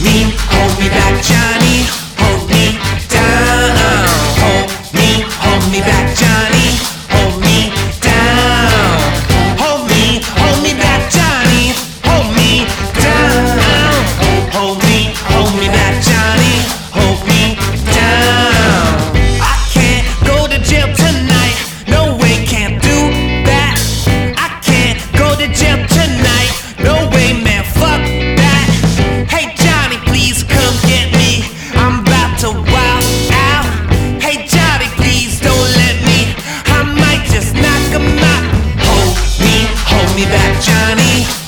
hold me back, Johnny. Hold me down. Hold me back, Johnny. Hold me down. Hold me back, Johnny. Hold me down. Hold me back, Johnny. Hold me down. I can't go to jail tonight. No way, can't do that. I can't go to jail tonight. No way, man, fuck that. Hey Johnny, please come get me. I'm about to wild out. Hey Johnny, please don't let me. I might just knock him out. Hold me back, Johnny.